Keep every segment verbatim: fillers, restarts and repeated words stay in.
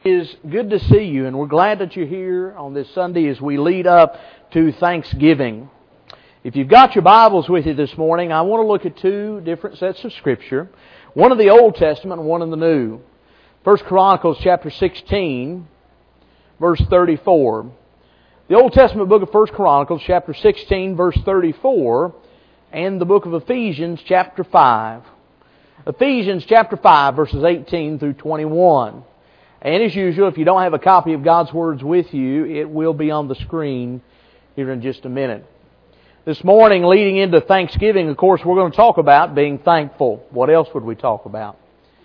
It is good to see you, and we're glad that you're here on this Sunday as we lead up to Thanksgiving. If you've got your Bibles with you this morning, I want to look at two different sets of Scripture, one in the Old Testament and one in the New. First Chronicles chapter sixteen, verse thirty-four. The Old Testament book of First Chronicles chapter sixteen, verse thirty-four, and the book of Ephesians chapter five. Ephesians chapter five, verses eighteen through twenty-one. And as usual, if you don't have a copy of God's Words with you, it will be on the screen here in just a minute. This morning, leading into Thanksgiving, of course, we're going to talk about being thankful. What else would we talk about?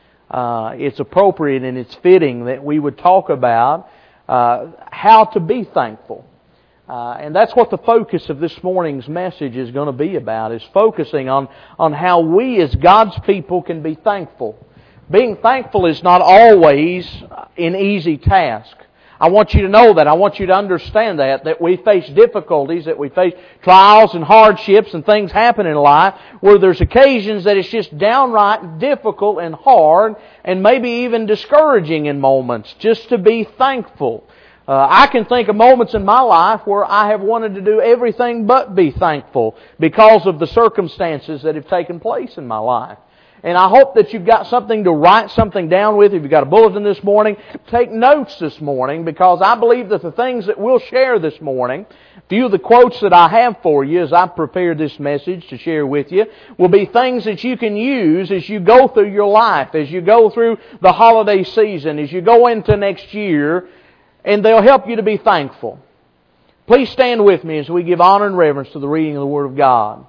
Uh, it's appropriate and it's fitting that we would talk about uh, how to be thankful. Uh, and that's what the focus of this morning's message is going to be about, is focusing on, on how we as God's people can be thankful. Being thankful is not always an easy task. I want you to know that. I want you to understand that, that we face difficulties, that we face trials and hardships and things happen in life where there's occasions that it's just downright difficult and hard and maybe even discouraging in moments just to be thankful. Uh, I can think of moments in my life where I have wanted to do everything but be thankful because of the circumstances that have taken place in my life. And I hope that you've got something to write something down with. If you've got a bulletin this morning, take notes this morning, because I believe that the things that we'll share this morning, a few of the quotes that I have for you as I prepare this message to share with you, will be things that you can use as you go through your life, as you go through the holiday season, as you go into next year, and they'll help you to be thankful. Please stand with me as we give honor and reverence to the reading of the Word of God.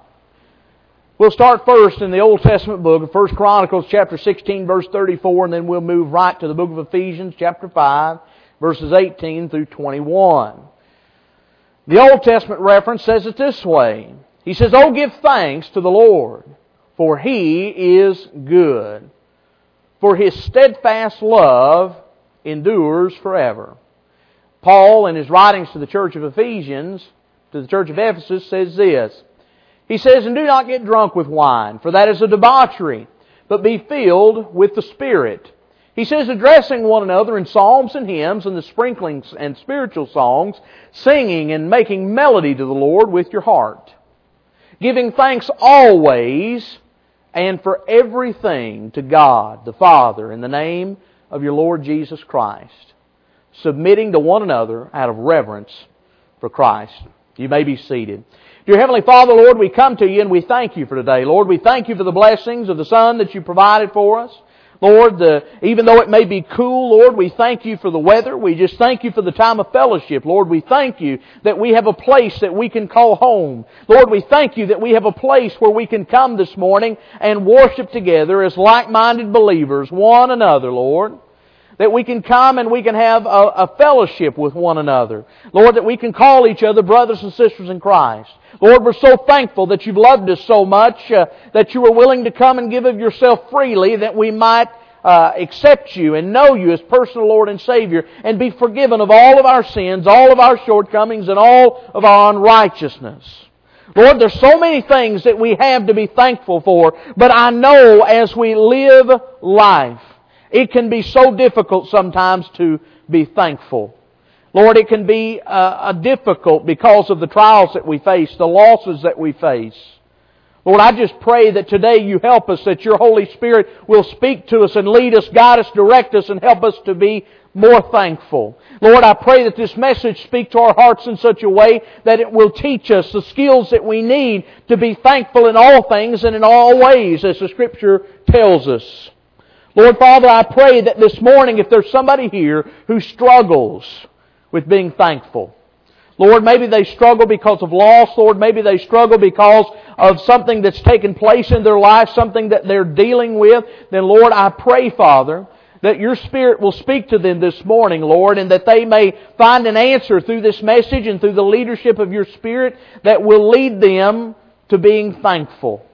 We'll start first in the Old Testament book of First Chronicles chapter sixteen, verse thirty-four, and then we'll move right to the book of Ephesians chapter five, verses eighteen through twenty-one. The Old Testament reference says it this way. He says, "Oh, give thanks to the Lord, for He is good, for His steadfast love endures forever." Paul, in his writings to the church of Ephesians, to the church of Ephesus, says this. He says, "And do not get drunk with wine, for that is a debauchery, but be filled with the Spirit." He says, "Addressing one another in psalms and hymns and the sprinklings and spiritual songs, singing and making melody to the Lord with your heart, giving thanks always and for everything to God the Father in the name of your Lord Jesus Christ, submitting to one another out of reverence for Christ." You may be seated. Dear Heavenly Father, Lord, we come to You and we thank You for today. Lord, we thank You for the blessings of the sun that You provided for us. Lord, the, even though it may be cool, Lord, we thank You for the weather. We just thank You for the time of fellowship. Lord, we thank You that we have a place that we can call home. Lord, we thank You that we have a place where we can come this morning and worship together as like-minded believers, one another, Lord. That we can come and we can have a, a fellowship with one another. Lord, that we can call each other brothers and sisters in Christ. Lord, we're so thankful that You've loved us so much, uh, that You were willing to come and give of Yourself freely, that we might uh, accept You and know You as personal Lord and Savior, and be forgiven of all of our sins, all of our shortcomings, and all of our unrighteousness. Lord, there's so many things that we have to be thankful for, but I know as we live life, it can be so difficult sometimes to be thankful. Lord, it can be uh, difficult because of the trials that we face, the losses that we face. Lord, I just pray that today You help us, that Your Holy Spirit will speak to us and lead us, guide us, direct us, and help us to be more thankful. Lord, I pray that this message speak to our hearts in such a way that it will teach us the skills that we need to be thankful in all things and in all ways, as the Scripture tells us. Lord Father, I pray that this morning, if there's somebody here who struggles with being thankful, Lord, maybe they struggle because of loss, Lord, maybe they struggle because of something that's taken place in their life, something that they're dealing with, then Lord, I pray, Father, that Your Spirit will speak to them this morning, Lord, and that they may find an answer through this message and through the leadership of Your Spirit that will lead them to being thankful.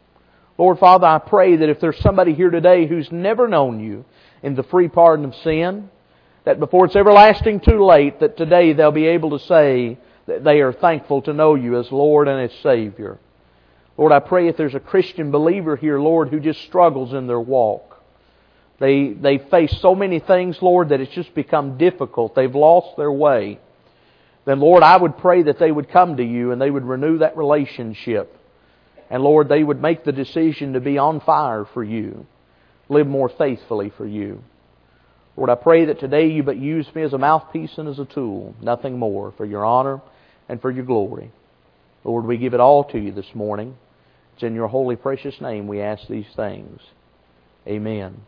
Lord Father, I pray that if there's somebody here today who's never known You in the free pardon of sin, that before it's everlasting too late, that today they'll be able to say that they are thankful to know You as Lord and as Savior. Lord, I pray if there's a Christian believer here, Lord, who just struggles in their walk, They, they face so many things, Lord, that it's just become difficult. They've lost their way. Then, Lord, I would pray that they would come to You and they would renew that relationship. And, Lord, they would make the decision to be on fire for You. Live more faithfully for You. Lord, I pray that today You but use me as a mouthpiece and as a tool. Nothing more, for Your honor and for Your glory. Lord, we give it all to You this morning. It's in Your holy, precious name we ask these things. Amen.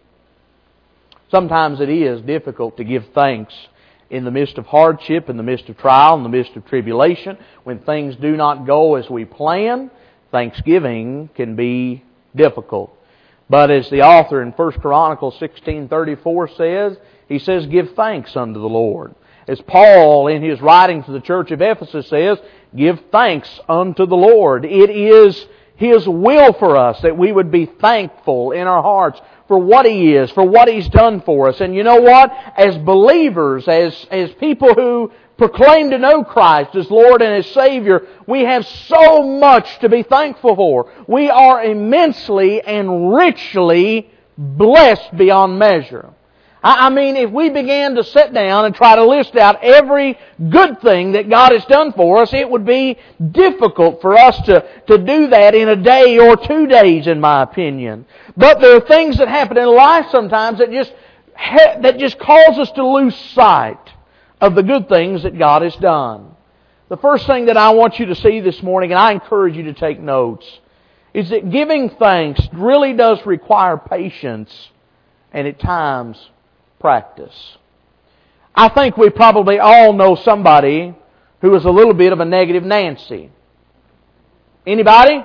Sometimes it is difficult to give thanks in the midst of hardship, in the midst of trial, in the midst of tribulation. When things do not go as we plan, thanksgiving can be difficult. But as the author in First Chronicles sixteen thirty-four says, he says, give thanks unto the Lord. As Paul in his writing to the church of Ephesus says, give thanks unto the Lord. It is His will for us that we would be thankful in our hearts for what He is, for what He's done for us. And you know what? As believers, as, as people who proclaim to know Christ as Lord and as Savior, we have so much to be thankful for. We are immensely and richly blessed beyond measure. I mean, if we began to sit down and try to list out every good thing that God has done for us, it would be difficult for us to, to do that in a day or two days, in my opinion. But there are things that happen in life sometimes that just, that just cause us to lose sight of the good things that God has done. The first thing that I want you to see this morning, and I encourage you to take notes, is that giving thanks really does require patience and at times practice. I think we probably all know somebody who is a little bit of a negative Nancy. Anybody?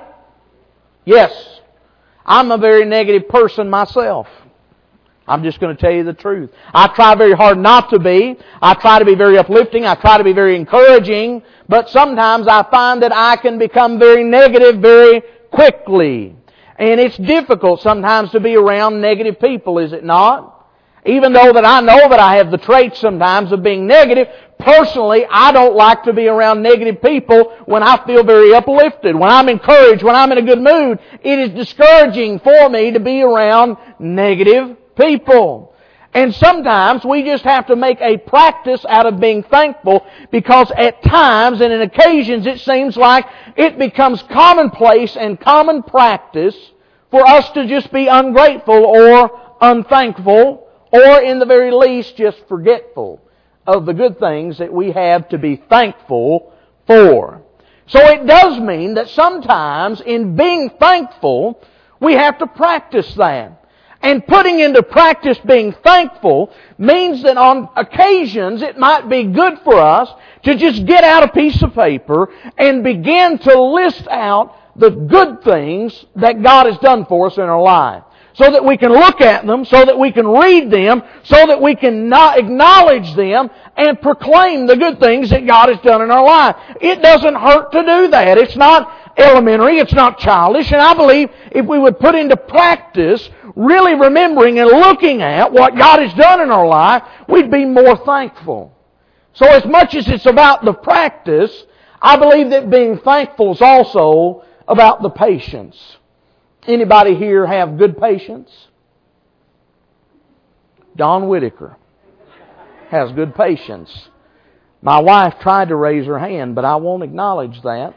Yes. I'm a very negative person myself. I'm just going to tell you the truth. I try very hard not to be. I try to be very uplifting. I try to be very encouraging. But sometimes I find that I can become very negative very quickly. And it's difficult sometimes to be around negative people, is it not? Even though that I know that I have the traits sometimes of being negative, personally, I don't like to be around negative people when I feel very uplifted, when I'm encouraged, when I'm in a good mood. It is discouraging for me to be around negative people. And sometimes we just have to make a practice out of being thankful, because at times and in occasions it seems like it becomes commonplace and common practice for us to just be ungrateful or unthankful, or in the very least just forgetful of the good things that we have to be thankful for. So it does mean that sometimes in being thankful, we have to practice that. And putting into practice being thankful means that on occasions it might be good for us to just get out a piece of paper and begin to list out the good things that God has done for us in our life. So that we can look at them, so that we can read them, so that we can not acknowledge them and proclaim the good things that God has done in our life. It doesn't hurt to do that. It's not elementary, it's not childish, and I believe if we would put into practice really remembering and looking at what God has done in our life, we'd be more thankful. So as much as it's about the practice, I believe that being thankful is also about the patience. Anybody here have good patience? Don Whitaker has good patience. My wife tried to raise her hand, but I won't acknowledge that.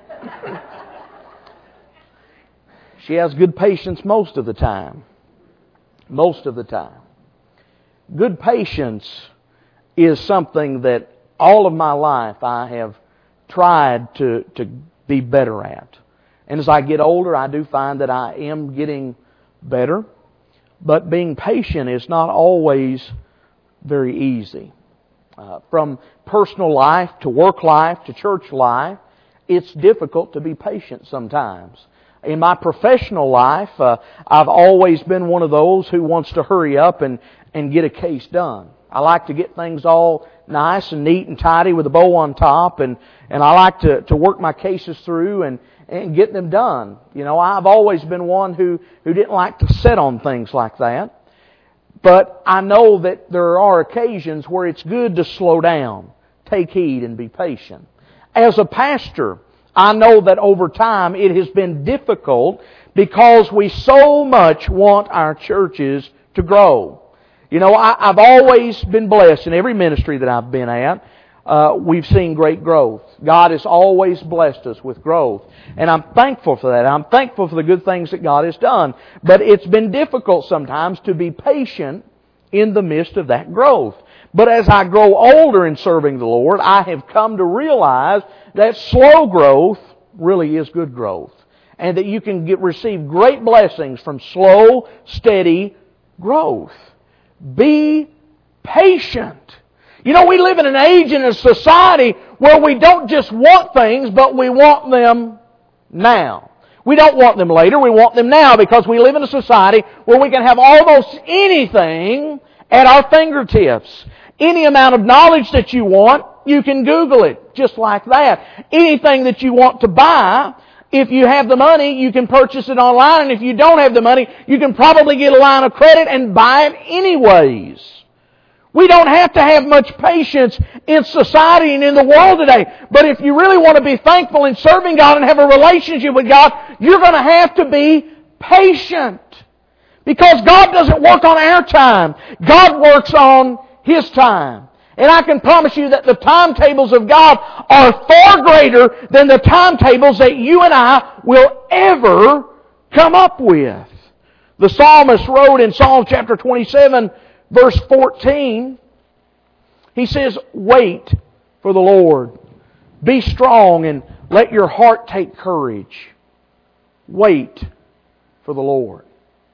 She has good patience most of the time. Most of the time. Good patience is something that all of my life I have tried to, to be better at. And as I get older, I do find that I am getting better. But being patient is not always very easy. Uh, from personal life to work life to church life, it's difficult to be patient sometimes. In my professional life, uh, I've always been one of those who wants to hurry up and, and get a case done. I like to get things all nice and neat and tidy with a bow on top, and, and I like to, to work my cases through and, and get them done. You know, I've always been one who, who didn't like to sit on things like that. But I know that there are occasions where it's good to slow down, take heed, and be patient. As a pastor, I know that over time it has been difficult because we so much want our churches to grow. You know, I, I've always been blessed in every ministry that I've been at. Uh, we've seen great growth. God has always blessed us with growth. And I'm thankful for that. I'm thankful for the good things that God has done. But it's been difficult sometimes to be patient in the midst of that growth. But as I grow older in serving the Lord, I have come to realize that slow growth really is good growth. And that you can get receive great blessings from slow, steady growth. Be patient. You know, we live in an age and a society where we don't just want things, but we want them now. We don't want them later, we want them now, because we live in a society where we can have almost anything at our fingertips. Any amount of knowledge that you want, you can Google it, just like that. Anything that you want to buy, if you have the money, you can purchase it online, and if you don't have the money, you can probably get a line of credit and buy it anyways. We don't have to have much patience in society and in the world today. But if you really want to be thankful in serving God and have a relationship with God, you're going to have to be patient. Because God doesn't work on our time. God works on His time. And I can promise you that the timetables of God are far greater than the timetables that you and I will ever come up with. The psalmist wrote in Psalm chapter twenty-seven, verse fourteen, he says, "Wait for the Lord. Be strong and let your heart take courage." Wait for the Lord.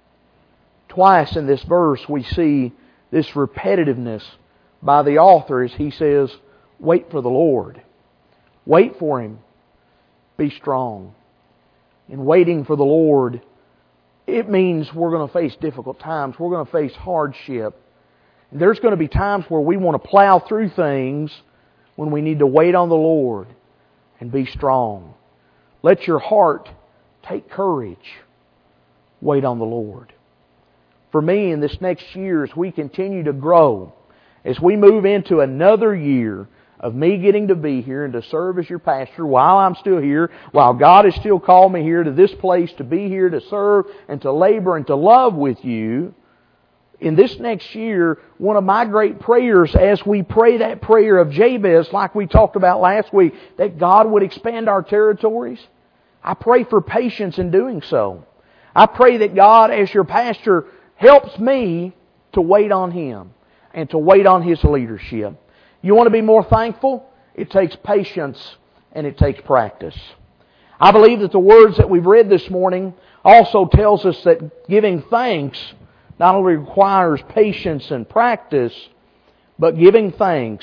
Twice in this verse we see this repetitiveness by the author as he says, wait for the Lord. Wait for Him. Be strong. In waiting for the Lord, it means we're going to face difficult times. We're going to face hardship. There's going to be times where we want to plow through things when we need to wait on the Lord and be strong. Let your heart take courage. Wait on the Lord. For me, in this next year, as we continue to grow, as we move into another year of me getting to be here and to serve as your pastor while I'm still here, while God has still called me here to this place to be here to serve and to labor and to love with you, in this next year, one of my great prayers as we pray that prayer of Jabez, like we talked about last week, that God would expand our territories, I pray for patience in doing so. I pray that God, as your pastor, helps me to wait on Him and to wait on His leadership. You want to be more thankful? It takes patience and it takes practice. I believe that the words that we've read this morning also tells us that giving thanks not only requires patience and practice, but giving thanks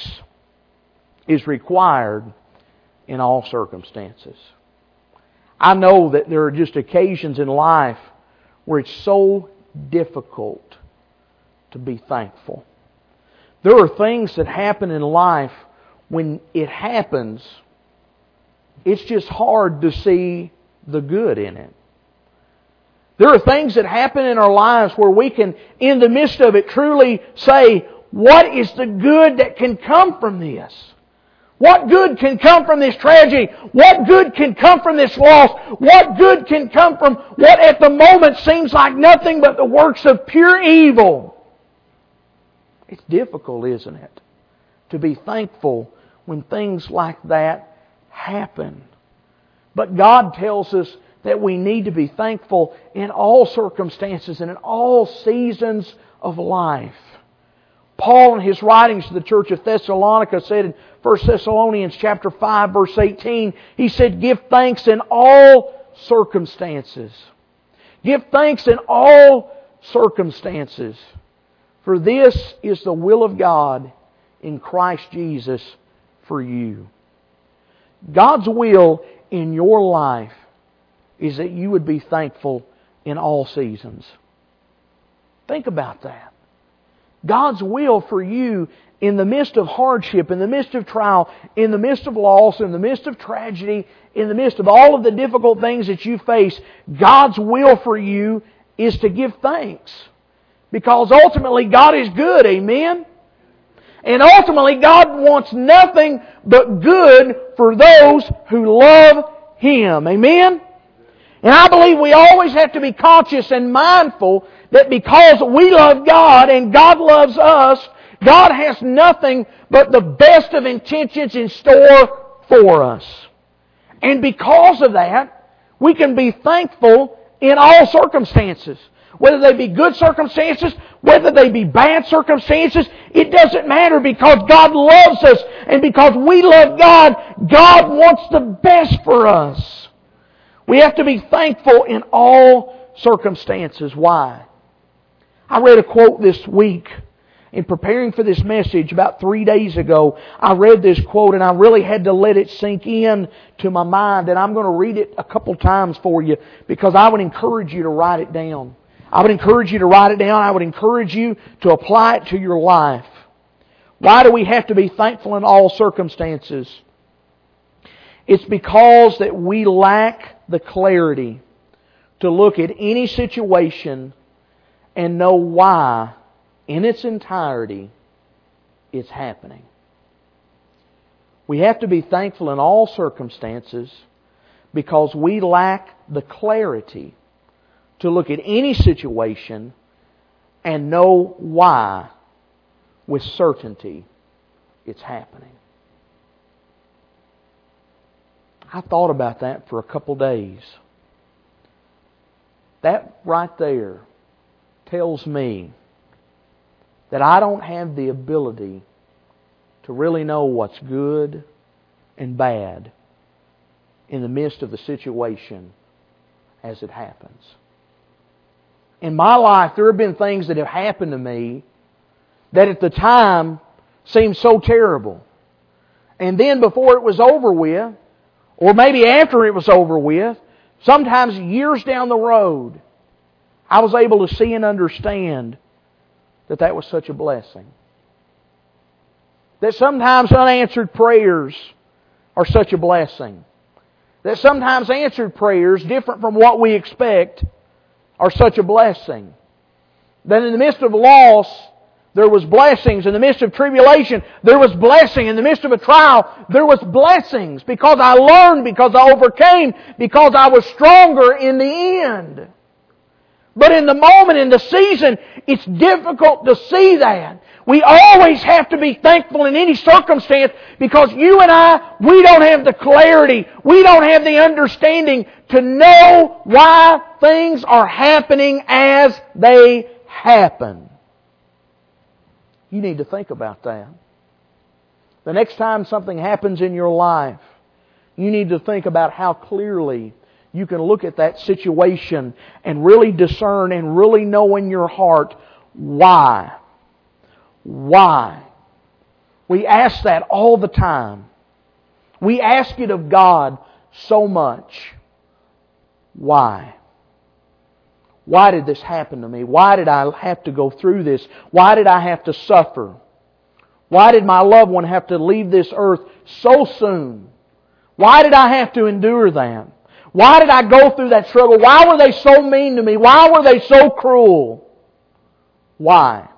is required in all circumstances. I know that there are just occasions in life where it's so difficult to be thankful. There are things that happen in life when it happens, it's just hard to see the good in it. There are things that happen in our lives where we can, in the midst of it, truly say, what is the good that can come from this? What good can come from this tragedy? What good can come from this loss? What good can come from what at the moment seems like nothing but the works of pure evil? It's difficult, isn't it, to be thankful when things like that happen. But God tells us that we need to be thankful in all circumstances and in all seasons of life. Paul, in his writings to the church of Thessalonica, said in First Thessalonians chapter five, verse eighteen, he said, "Give thanks in all circumstances. Give thanks in all circumstances. For this is the will of God in Christ Jesus for you." God's will in your life is that you would be thankful in all seasons. Think about that. God's will for you in the midst of hardship, in the midst of trial, in the midst of loss, in the midst of tragedy, in the midst of all of the difficult things that you face, God's will for you is to give thanks. Because ultimately God is good, amen? And ultimately God wants nothing but good for those who love Him, amen? And I believe we always have to be conscious and mindful that because we love God and God loves us, God has nothing but the best of intentions in store for us. And because of that, we can be thankful in all circumstances. Whether they be good circumstances, whether they be bad circumstances, it doesn't matter because God loves us. And because we love God, God wants the best for us. We have to be thankful in all circumstances. Why? I read a quote this week in preparing for this message about three days ago. I read this quote and I really had to let it sink in to my mind. And I'm going to read it a couple times for you because I would encourage you to write it down. I would encourage you to write it down. I would encourage you to apply it to your life. Why do we have to be thankful in all circumstances? It's because that we lack the clarity to look at any situation and know why, in its entirety, it's happening. We have to be thankful in all circumstances because we lack the clarity to look at any situation and know why, with certainty, it's happening. I thought about that for a couple days. That right there tells me that I don't have the ability to really know what's good and bad in the midst of the situation as it happens. In my life, there have been things that have happened to me that at the time seemed so terrible. And then before it was over with, or maybe after it was over with, sometimes years down the road, I was able to see and understand that that was such a blessing. That sometimes unanswered prayers are such a blessing. That sometimes answered prayers, different from what we expect, are such a blessing. That in the midst of loss, there was blessings. In the midst of tribulation, there was blessing. In the midst of a trial, there was blessings. Because I learned, because I overcame, because I was stronger in the end. But in the moment, in the season, it's difficult to see that. We always have to be thankful in any circumstance because you and I, we don't have the clarity, we don't have the understanding to know why things are happening as they happen. You need to think about that. The next time something happens in your life, you need to think about how clearly you can look at that situation and really discern and really know in your heart why. Why? We ask that all the time. We ask it of God so much. Why? Why did this happen to me? Why did I have to go through this? Why did I have to suffer? Why did my loved one have to leave this earth so soon? Why did I have to endure that? Why did I go through that struggle? Why were they so mean to me? Why were they so cruel? Why?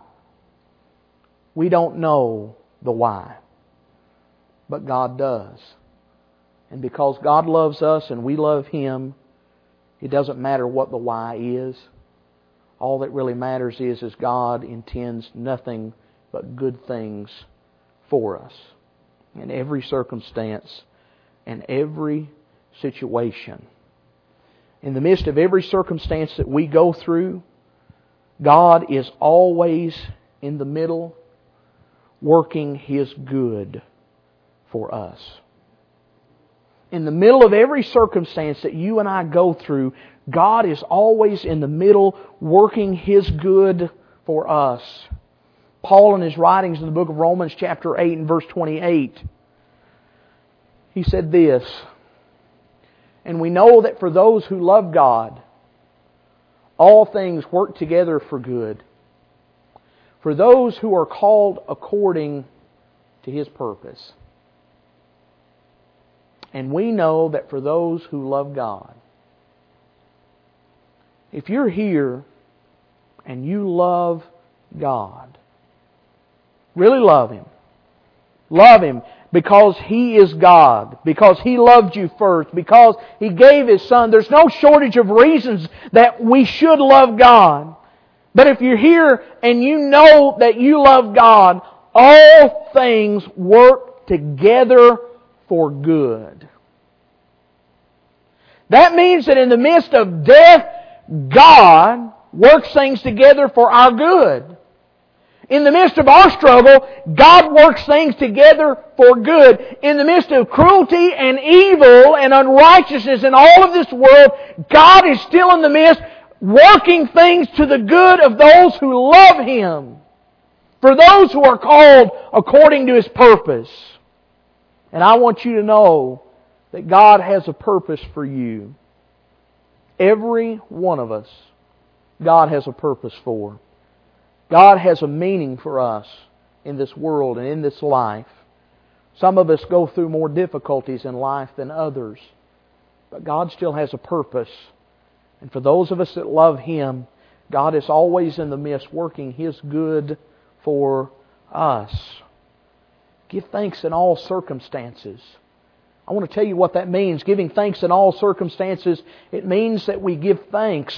We don't know the why. But God does. And because God loves us and we love Him, it doesn't matter what the why is. All that really matters is, is God intends nothing but good things for us. In every circumstance and every situation. In the midst of every circumstance that we go through, God is always in the middle, working His good for us. In the middle of every circumstance that you and I go through, God is always in the middle, working His good for us. Paul in his writings in the book of Romans chapter eight and verse twenty-eight, he said this, "And we know that for those who love God, all things work together for good, for those who are called according to His purpose." And we know that for those who love God, if you're here and you love God, really love Him, love Him, because He is God, because He loved you first, because He gave His Son. There's no shortage of reasons that we should love God. But if you're here and you know that you love God, all things work together for good. That means that in the midst of death, God works things together for our good. In the midst of our struggle, God works things together for good. In the midst of cruelty and evil and unrighteousness in all of this world, God is still in the midst, working things to the good of those who love Him. For those who are called according to His purpose. And I want you to know that God has a purpose for you. Every one of us, God has a purpose for. God has a meaning for us in this world and in this life. Some of us go through more difficulties in life than others. But God still has a purpose. And for those of us that love Him, God is always in the midst working His good for us. Give thanks in all circumstances. I want to tell you what that means. Giving thanks in all circumstances, it means that we give thanks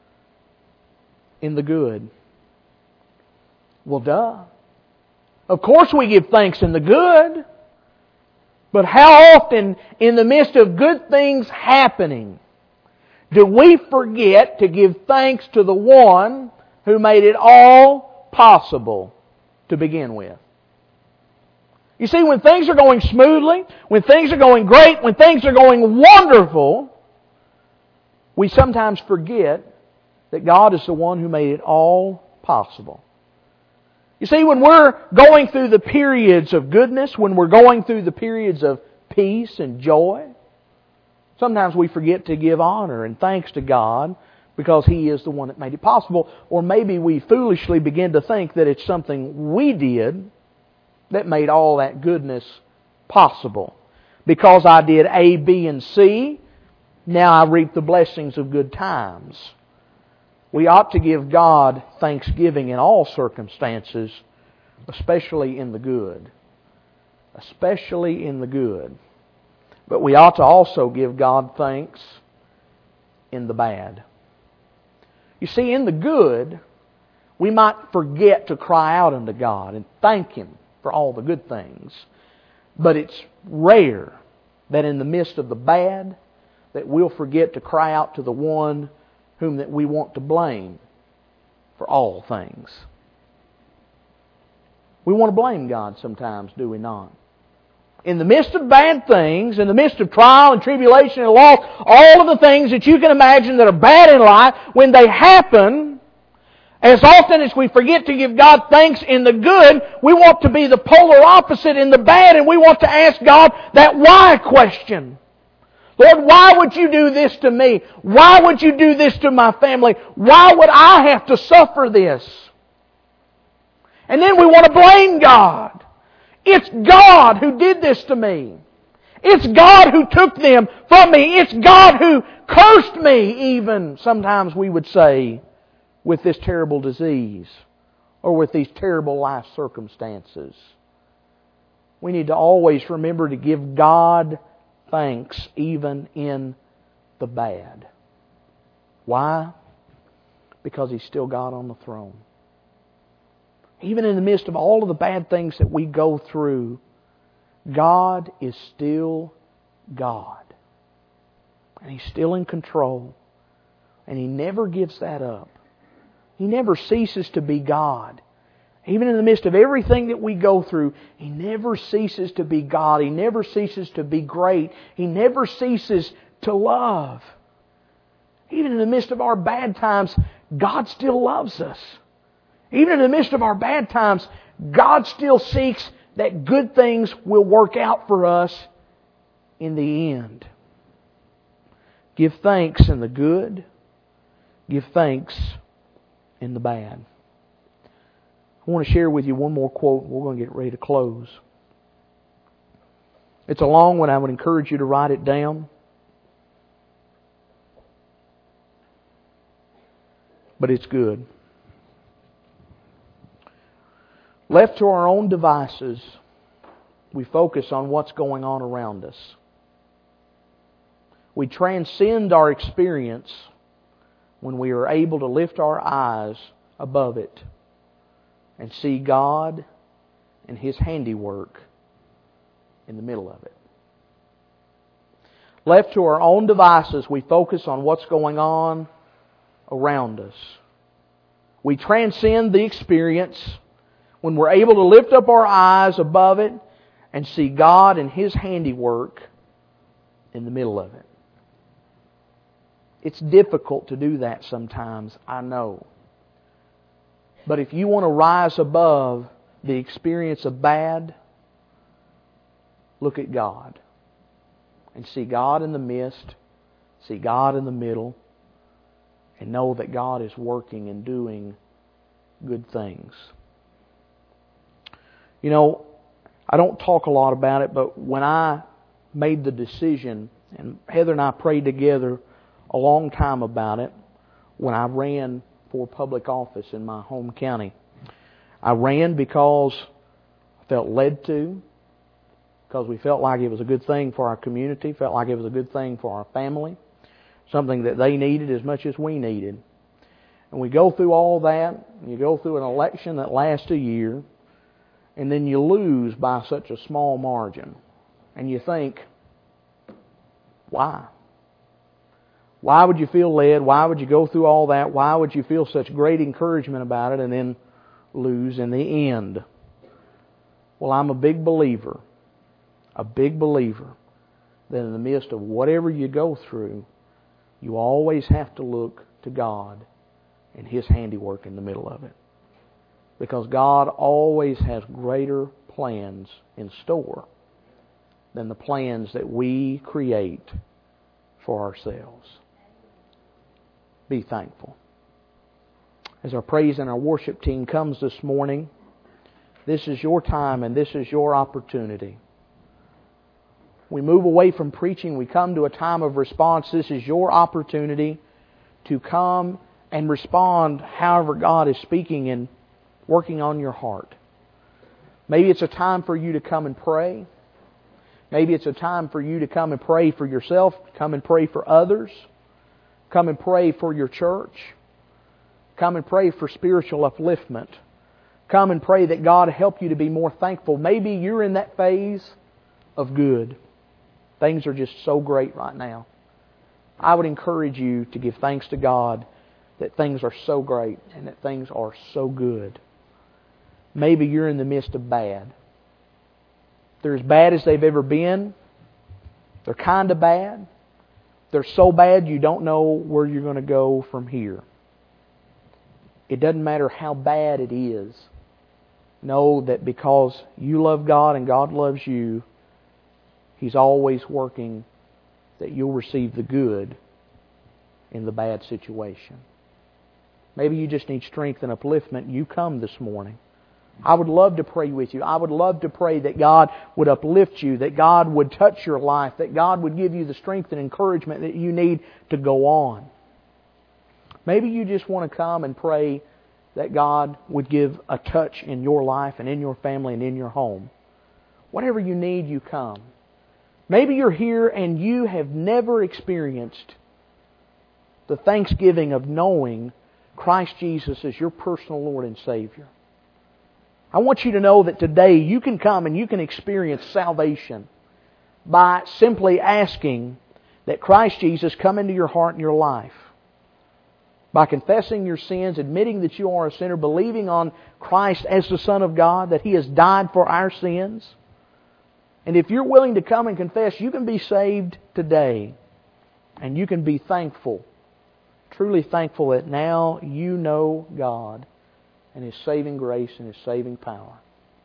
in the good. Well, duh. Of course we give thanks in the good. But how often in the midst of good things happening do we forget to give thanks to the one who made it all possible to begin with? You see, when things are going smoothly, when things are going great, when things are going wonderful, we sometimes forget that God is the one who made it all possible. You see, when we're going through the periods of goodness, when we're going through the periods of peace and joy, sometimes we forget to give honor and thanks to God because He is the one that made it possible. Or maybe we foolishly begin to think that it's something we did that made all that goodness possible. Because I did A, B, and C, now I reap the blessings of good times. We ought to give God thanksgiving in all circumstances, especially in the good. Especially in the good. But we ought to also give God thanks in the bad. You see, in the good, we might forget to cry out unto God and thank Him for all the good things. But it's rare that in the midst of the bad that we'll forget to cry out to the one whom that we want to blame for all things. We want to blame God sometimes, do we not? In the midst of bad things, in the midst of trial and tribulation and loss, all of the things that you can imagine that are bad in life, when they happen, as often as we forget to give God thanks in the good, we want to be the polar opposite in the bad, and we want to ask God that why question. Lord, why would You do this to me? Why would You do this to my family? Why would I have to suffer this? And then we want to blame God. It's God who did this to me. It's God who took them from me. It's God who cursed me, even, sometimes we would say, with this terrible disease or with these terrible life circumstances. We need to always remember to give God thanks even in the bad. Why? Because He's still God on the throne. Even in the midst of all of the bad things that we go through, God is still God. And He's still in control. And He never gives that up. He never ceases to be God. Even in the midst of everything that we go through, He never ceases to be God. He never ceases to be great. He never ceases to love. Even in the midst of our bad times, God still loves us. Even in the midst of our bad times, God still seeks that good things will work out for us in the end. Give thanks in the good. Give thanks in the bad. I want to share with you one more quote. We're going to get ready to close. It's a long one. I would encourage you to write it down. But it's good. Left to our own devices, we focus on what's going on around us. We transcend our experience when we are able to lift our eyes above it and see God and His handiwork in the middle of it. Left to our own devices, we focus on what's going on around us. We transcend the experience when we're able to lift up our eyes above it and see God and His handiwork in the middle of it. It's difficult to do that sometimes, I know. But if you want to rise above the experience of bad, look at God. And see God in the midst, see God in the middle, and know that God is working and doing good things. You know, I don't talk a lot about it, but when I made the decision, and Heather and I prayed together a long time about it, when I ran for public office in my home county. I ran because I felt led to, because we felt like it was a good thing for our community, felt like it was a good thing for our family, something that they needed as much as we needed. And we go through all that, and you go through an election that lasts a year, and then you lose by such a small margin. And you think, why? Why would you feel led? Why would you go through all that? Why would you feel such great encouragement about it and then lose in the end? Well, I'm a big believer, a big believer that in the midst of whatever you go through, you always have to look to God and His handiwork in the middle of it. Because God always has greater plans in store than the plans that we create for ourselves. Be thankful. As our praise and our worship team comes this morning, this is your time and this is your opportunity. We move away from preaching, we come to a time of response. This is your opportunity to come and respond however God is speaking and working on your heart. Maybe it's a time for you to come and pray. Maybe it's a time for you to come and pray for yourself, come and pray for others. Come and pray for your church. Come and pray for spiritual upliftment. Come and pray that God help you to be more thankful. Maybe you're in that phase of good. Things are just so great right now. I would encourage you to give thanks to God that things are so great and that things are so good. Maybe you're in the midst of bad. They're as bad as they've ever been. They're kind of bad. They're so bad you don't know where you're going to go from here. It doesn't matter how bad it is. Know that because you love God and God loves you, He's always working that you'll receive the good in the bad situation. Maybe you just need strength and upliftment. You come this morning. I would love to pray with you. I would love to pray that God would uplift you, that God would touch your life, that God would give you the strength and encouragement that you need to go on. Maybe you just want to come and pray that God would give a touch in your life and in your family and in your home. Whatever you need, you come. Maybe you're here and you have never experienced the thanksgiving of knowing Christ Jesus as your personal Lord and Savior. I want you to know that today you can come and you can experience salvation by simply asking that Christ Jesus come into your heart and your life. By confessing your sins, admitting that you are a sinner, believing on Christ as the Son of God, that He has died for our sins. And if you're willing to come and confess, you can be saved today. And you can be thankful, truly thankful that now you know God and His saving grace and His saving power.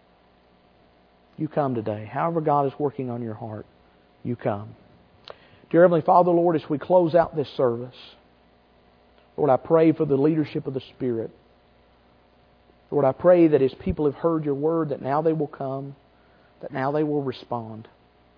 You come today. However God is working on your heart, you come. Dear Heavenly Father, Lord, as we close out this service, Lord, I pray for the leadership of the Spirit. Lord, I pray that as people have heard Your Word, that now they will come, that now they will respond.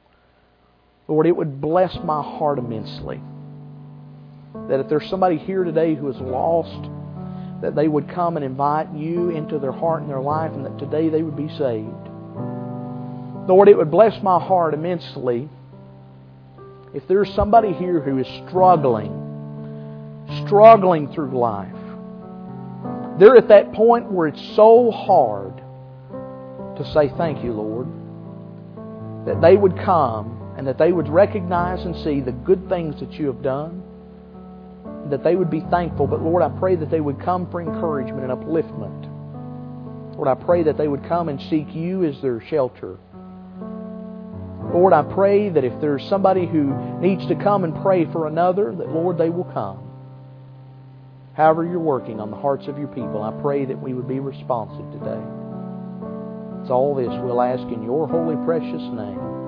Lord, it would bless my heart immensely that if there's somebody here today who is lost, that they would come and invite You into their heart and their life, and that today they would be saved. Lord, it would bless my heart immensely if there's somebody here who is struggling, struggling through life. They're at that point where it's so hard to say thank you, Lord. That they would come and that they would recognize and see the good things that you have done. That they would be thankful. But Lord, I pray that they would come for encouragement and upliftment. Lord, I pray that they would come and seek you as their shelter. Lord, I pray that if there's somebody who needs to come and pray for another, that, Lord, they will come. However you're working on the hearts of your people, I pray that we would be responsive today. It's all this we'll ask in your holy, precious name.